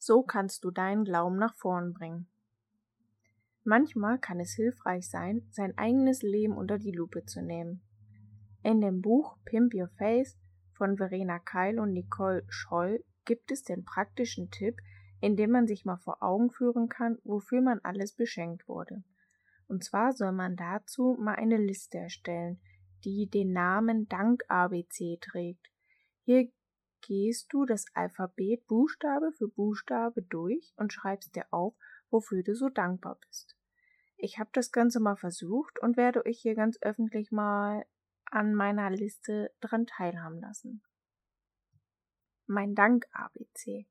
so kannst du deinen Glauben nach vorn bringen. Manchmal kann es hilfreich sein, sein eigenes Leben unter die Lupe zu nehmen. In dem Buch Pimp Your Faith von Verena Keil und Nicole Scholl gibt es den praktischen Tipp, indem man sich mal vor Augen führen kann, wofür man alles beschenkt wurde. Und zwar soll man dazu mal eine Liste erstellen, die den Namen Dank-ABC trägt. Hier gehst du das Alphabet Buchstabe für Buchstabe durch und schreibst dir auf, wofür du so dankbar bist. Ich habe das Ganze mal versucht und werde euch hier ganz öffentlich mal an meiner Liste dran teilhaben lassen. Mein Dank-ABC.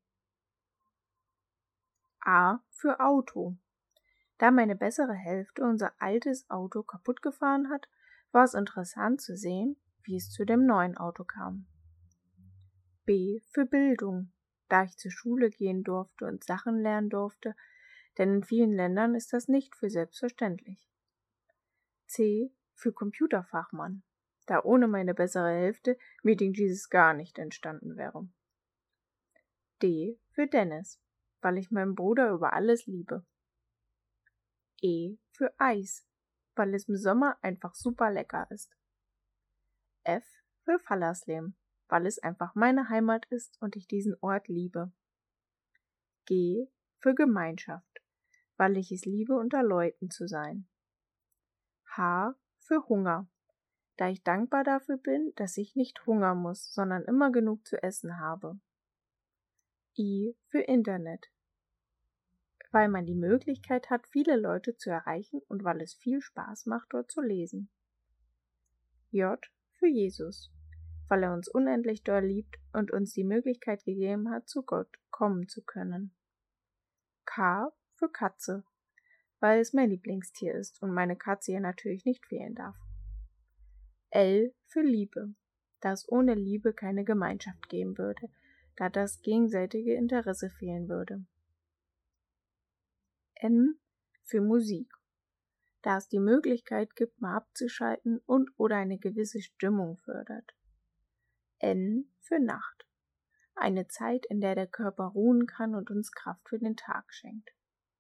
A für Auto. Da meine bessere Hälfte unser altes Auto kaputt gefahren hat, war es interessant zu sehen, wie es zu dem neuen Auto kam. B für Bildung. Da ich zur Schule gehen durfte und Sachen lernen durfte, denn in vielen Ländern ist das nicht für selbstverständlich. C für Computerfachmann, da ohne meine bessere Hälfte Meeting Jesus gar nicht entstanden wäre. D für Dennis, weil ich meinen Bruder über alles liebe. E für Eis, weil es im Sommer einfach super lecker ist. F für Fallersleben, weil es einfach meine Heimat ist und ich diesen Ort liebe. G für Gemeinschaft, weil ich es liebe, unter Leuten zu sein. H für Hunger, da ich dankbar dafür bin, dass ich nicht hungern muss, sondern immer genug zu essen habe. I für Internet, weil man die Möglichkeit hat, viele Leute zu erreichen und weil es viel Spaß macht, dort zu lesen. J für Jesus, weil er uns unendlich doll liebt und uns die Möglichkeit gegeben hat, zu Gott kommen zu können. K für Katze, weil es mein Lieblingstier ist und meine Katze hier natürlich nicht fehlen darf. L für Liebe, da es ohne Liebe keine Gemeinschaft geben würde, da das gegenseitige Interesse fehlen würde. M für Musik, da es die Möglichkeit gibt, mal abzuschalten und oder eine gewisse Stimmung fördert. N für Nacht, eine Zeit, in der der Körper ruhen kann und uns Kraft für den Tag schenkt.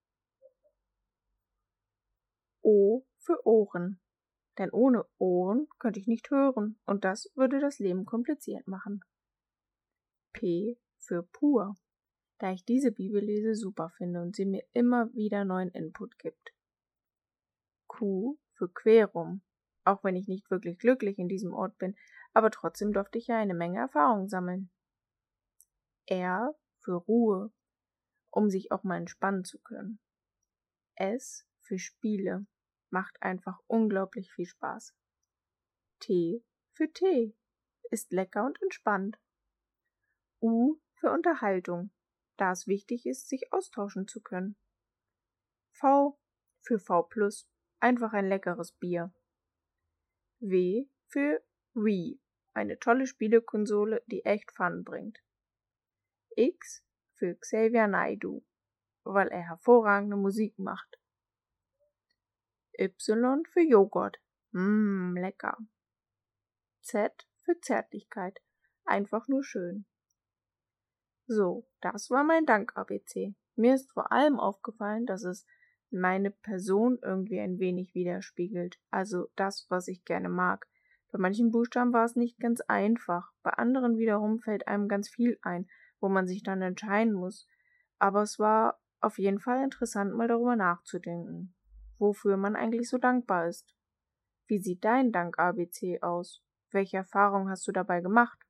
O für Ohren, denn ohne Ohren könnte ich nicht hören und das würde das Leben kompliziert machen. P für pur, da ich diese Bibellese super finde und sie mir immer wieder neuen Input gibt. Q für Querum, auch wenn ich nicht wirklich glücklich in diesem Ort bin, aber trotzdem durfte ich ja eine Menge Erfahrung sammeln. R für Ruhe, um sich auch mal entspannen zu können. S für Spiele, macht einfach unglaublich viel Spaß. T für Tee, ist lecker und entspannt. U für Unterhaltung, da es wichtig ist, sich austauschen zu können. V für V+, einfach ein leckeres Bier. W für Wii, eine tolle Spielekonsole, die echt Fun bringt. X für Xavier Naidoo, weil er hervorragende Musik macht. Y für Joghurt, lecker. Z für Zärtlichkeit, einfach nur schön. So, das war mein Dank-ABC. Mir ist vor allem aufgefallen, dass es meine Person irgendwie ein wenig widerspiegelt, also das, was ich gerne mag. Bei manchen Buchstaben war es nicht ganz einfach, bei anderen wiederum fällt einem ganz viel ein, wo man sich dann entscheiden muss. Aber es war auf jeden Fall interessant, mal darüber nachzudenken, wofür man eigentlich so dankbar ist. Wie sieht dein Dank-ABC aus? Welche Erfahrungen hast du dabei gemacht?